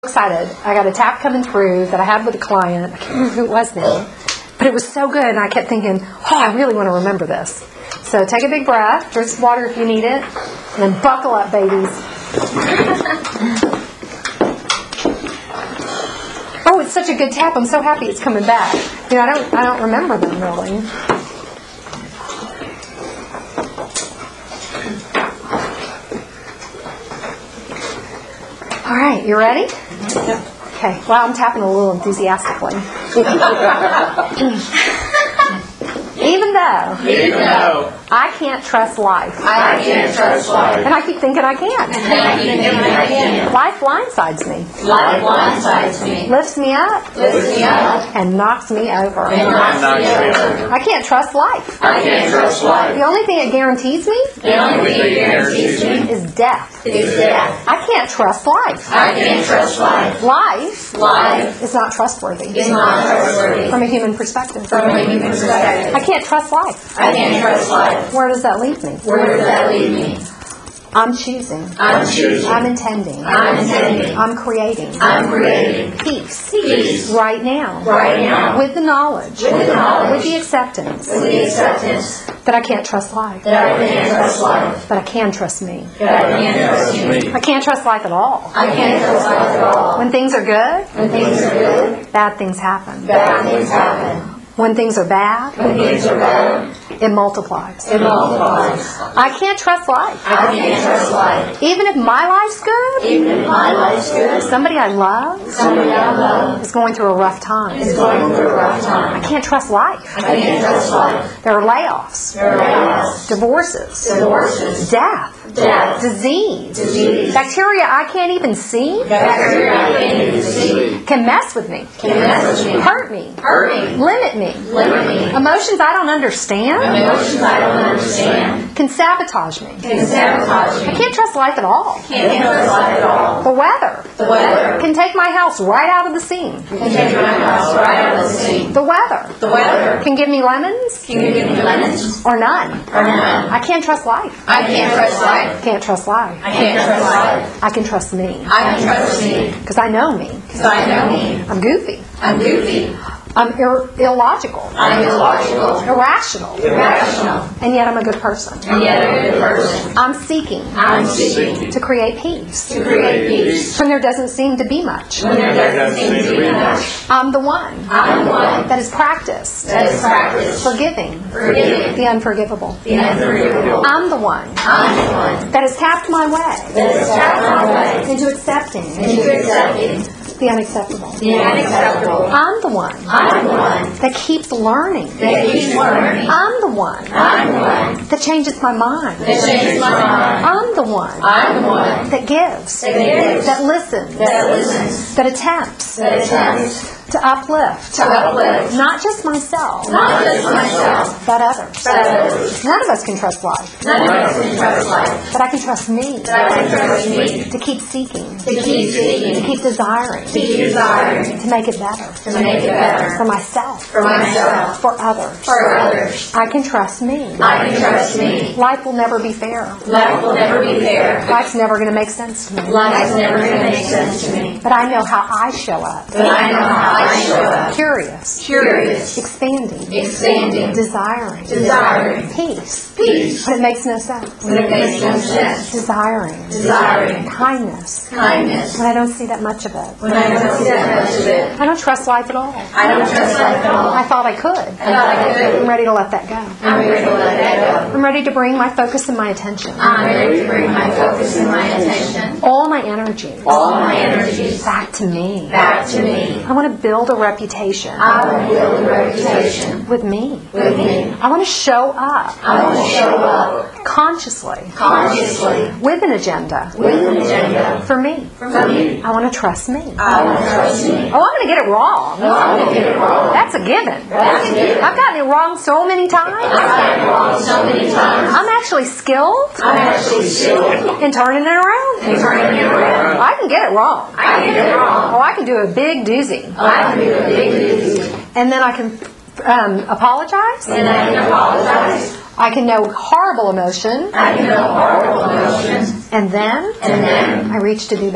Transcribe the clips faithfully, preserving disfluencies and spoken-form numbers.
Excited. I got a tap coming through that I had with a client. I can't remember who it was now. But it was so good, and I kept thinking, oh, I really want to remember this. So take a big breath, drink some water if you need it, and then buckle up, babies. Oh, it's such a good tap. I'm so happy it's coming back. You know, I don't, I don't remember them really. All right, you ready? Okay. Well, I'm tapping a little enthusiastically. Even though, Even though I can't trust life. I can't trust life. And I keep thinking I can. And I keep thinking I can. Life blindsides me. Life blindsides me. Lifts me up. Lifts me up. And knocks me over. And knocks me over. I can't trust life. I can't trust life. The only thing it guarantees me The only thing that guarantees me is death. is death. I can't trust life. I can't trust life. Life Life is not trustworthy is not trustworthy. from a human perspective. From a human perspective. I can't trust life. I can't trust life. Where does that leave me? Where does that leave me? I'm choosing. I'm choosing. I'm intending. I'm intending. I'm creating. I'm creating. Peace. Peace. Right now. Right now. With the knowledge. With the knowledge. With the acceptance. With the acceptance that I can't trust life. that I can't trust life. But I can trust me. That I can't trust me. I can't trust life at all. I can't trust life at all. When things are good, When things are good, bad things happen. bad things happen. When things are bad, When things are bad, it multiplies. it multiplies. I can't trust life. I can't trust life. Even if my life's good, Even if my life's good, somebody I love somebody I love is going through a rough time. is going through a rough I time. can't trust life. I can't trust life. There are layoffs, There are layoffs, divorces, divorces, death, death, disease, disease, bacteria I can't even see bacteria I can't even see, can mess with me, can mess with me, hurt me, hurt me, limit me, limit me, emotions I don't understand emotions I don't understand, can sabotage me. can sabotage I me. can't trust life at all. Can't trust life at all. The weather The weather can take my house right out of the scene. can take my house right out of the scene. The weather The weather can give me lemons can give me lemons or none. or none. I can't trust life. I can't trust life. Can't trust life. I can't trust life. I can trust me I can trust me because I know me. because I know me. I'm goofy. I'm goofy. I'm ir- illogical, I'm illogical, irrational, irrational, and yet I'm a good person. and yet a good person. I'm seeking I'm seeking to create peace to create peace when there doesn't seem to be much. when there doesn't seem to be much. I'm the one I'm the one that has practiced that is practiced forgiving forgiving the unforgivable. the unforgivable. I'm the one I'm the one that has tapped my way that is tapped my way into accepting into accepting the unacceptable. the unacceptable. I'm the one I'm the one that keeps learning. that keeps learning. I'm the one I'm the one that changes my mind. that changes my mind. I'm the one I'm the one that gives, that gives, that listens, that listens, that attempts that attempts to uplift, to uplift not just myself, not just myself, but others. but others. None of us can trust life, None of us can trust life, but I can trust me but I can trust me to keep seeking, to keep to seeking, keep desiring, to keep desiring, to make it better to make it better for myself, for myself, for others. for others. I can trust me. I can trust me. Life will never be fair. Life will never be fair. Life's never going to make sense to me. Life is never going to make sense to me. But I know how I show up. But I know how I show up. Curious, Curious, expanding, expanding, desiring, desiring, peace, peace, when it makes no sense, when it makes no sense, desiring, desiring, kindness, kindness, when I don't see that much of it. when I don't see that much of it. I don't trust life at all. I don't trust life at all. I thought I could. I thought I could. I'm ready to let that go. I'm ready to let that go. I'm ready to bring my focus and my attention, I'm ready to bring my focus and my attention, all my energy, all my energies, back to me. back to me. I want to build a reputation I want to build a reputation with me. with me. I want to show up I want to show up consciously consciously with an agenda with an agenda for me. for me. I want to trust me. I want to trust me. Oh, I'm going to get it wrong. I'm going to get it wrong. That's a given. That's a given. I've gotten it wrong so many I've times. gotten it wrong so many times. I'm actually skilled I'm actually skilled in turning it around. in turning it around. I can get it wrong. I can get it wrong. Oh, I can do a big doozy. I can do a big doozy. And then I can um, apologize. And I can apologize. I can know horrible emotion. I can know horrible emotions. And then And then I reach to do better.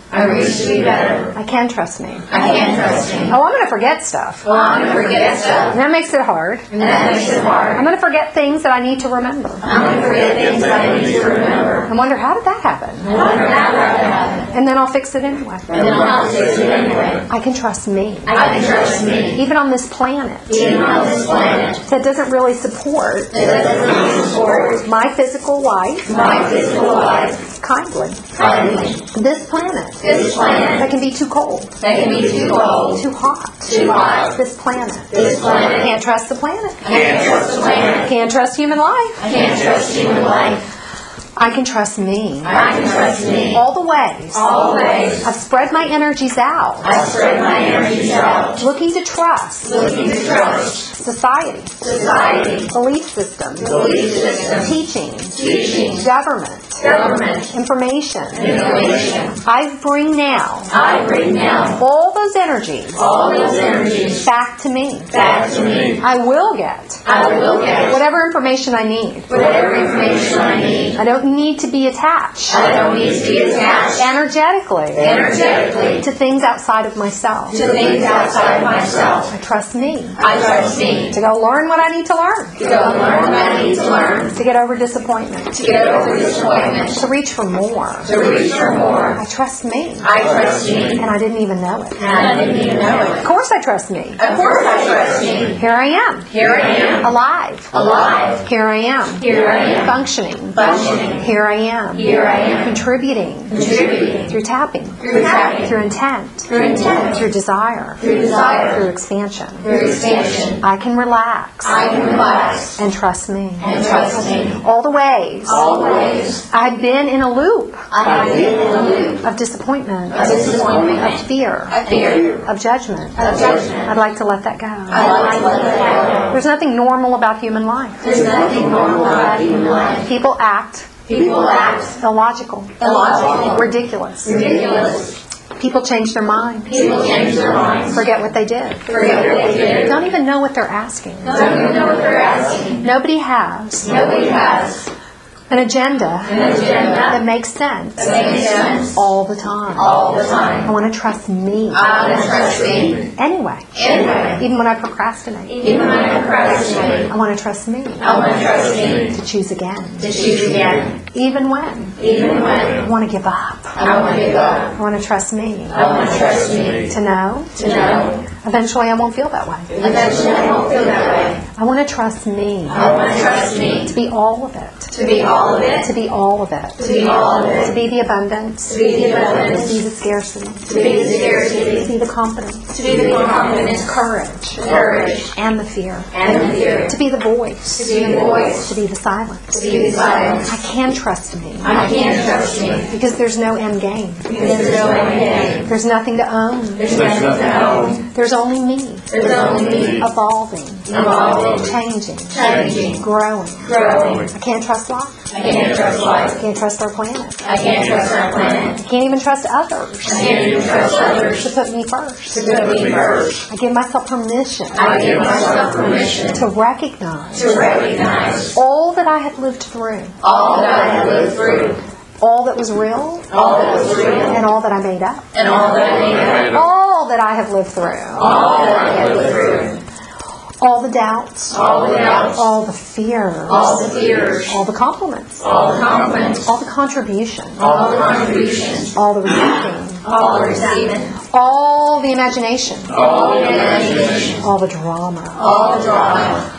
I reach to be better. I can trust me. I can trust me. Oh, I'm going to forget stuff. Well, I'm going to forget stuff. And that makes it hard. And that makes it hard. I'm going to forget things that I need to remember. I'm going to forget things that I need to remember. I wonder, how did that happen? I wonder how that happened. And then I'll fix it anyway. And then I'll fix it anyway. I can trust me. I can trust me. Even on this planet Even on this planet that doesn't really support that doesn't really support my physical life my physical life kindly. kindly. This planet This planet that can be too cold, that can be too cold, too hot. too hot. This planet. This planet Can't trust the planet. can't trust the planet. Can't trust human life. I can't trust human life. I can trust me. I can trust me. All the ways All ways. I've spread my energies out, I spread my energies out, looking to trust looking to trust society, society, belief systems, belief system, teaching, teaching, government, government, information. information. I bring now I bring now all those energies all those energies back to me. back to me. I will get I will get whatever information I need. whatever information I need. I don't need to be attached I don't need to be attached energetically energetically to things outside of myself. to things outside myself. I trust me I trust me to go learn what I need to learn, to go learn what I need to learn, to get over disappointment, to get over disappointment, to reach for more. to reach for more. I trust me, I trust me, and I didn't even know it. and I didn't even know it. Of course I trust me. Of course I trust me. Here I am, Here I am, alive. alive. Here I am, Here I am, functioning. functioning. Here I am, Here I am, contributing contributing through tapping, through tapping, through intent, through intent, through desire, through desire, through expansion. through expansion. I can relax I can relax and trust me. and trust me. All the ways All ways I've been in a loop I have been in the loop of disappointment, of disappointment, of fear, of fear, of judgment. of judgment. I'd like to let that go. I like to let that go. There's nothing normal about human life. There's nothing normal about human life. People act People act illogical, illogical, ridiculous. ridiculous. People change their minds, People change their minds, forget what they did, forget what they did, don't even know what they're asking. don't even know what they're asking. Nobody has Nobody has an agenda an agenda that makes sense that makes sense all the time. all the I time. want to trust me I want to trust me anyway, anyway. even when I procrastinate. Even when I procrastinate, I want to trust me I want to trust me to choose again, to choose again. even when Even I when want to give up. I want to give up, I want to trust me I want to trust me to know to know eventually I won't feel that way. eventually I won't feel that way. I want to trust me I want to trust me to be all of it, to be all of it, to be all of it, to be all of to it, be the abundance, to be the to abundance, be the scarcity, to be the to scarcity, be the confidence, to be the confidence, courage, courage, and the fear, and the fear, to be the voice, to be the voice, to be the silence. to be the silence. I can trust me I can't trust me because there's no end game. because there's no end game. There's nothing to own. There's nothing to own. There's only me, There's only me evolving, evolving, changing, changing, growing. growing. I can't trust life. I can't trust life. I can't trust our planet. I can't trust our planet. I can't even trust others I can't even trust others to put me first. to put me first. I give myself permission I give myself permission to recognize to recognize all that I have lived through, all that I have lived through, all that was real, all that was real, and all that I made up. and all that I made up, All that I have lived through, all that I have lived through, all the doubts, all the doubts, all the fears, all the fears, all the compliments, all the compliments, all the contributions, all the contributions, all the receiving, all the receiving, all the imagination, all the imagination, all the drama. all the drama.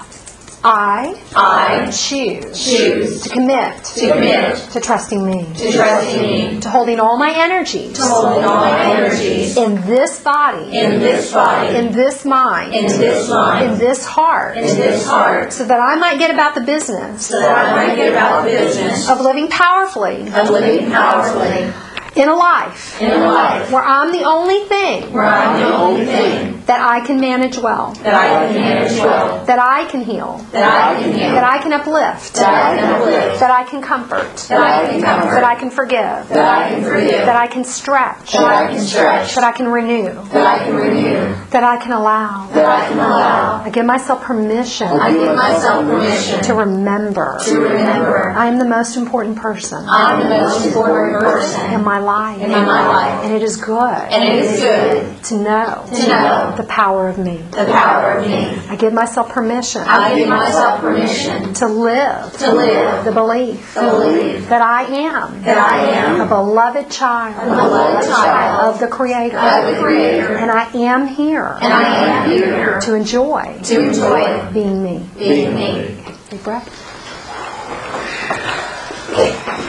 I I choose choose to commit to commit to trusting me, to trusting me, to holding all my energies to holding all my energies in this body, in this body, in this mind, in this mind, in this heart, in this heart, so that I might get about the business so that I might get about the business of living powerfully of living powerfully in a life in a life where I'm the only thing where I'm the only thing that I can manage well, that I can manage well, that I can heal, that I can heal, that I can uplift, that I can uplift, that I can comfort, that I can comfort, that I can forgive, that I can forgive, that I can stretch, that I can stretch, that I can renew, that I can renew, that I can allow. that I can allow. I give myself permission I give myself permission to remember to remember I am the most important person I'm the most important person in my life. in my life. And it is good. And it is good to know, to know the power of me. the power of me. I give myself permission I give myself permission to live to live the belief the belief that I am that I am a beloved child a beloved child of the Creator. of the Creator. And I am here And I am here to enjoy to enjoy being me. being me. Deep breath.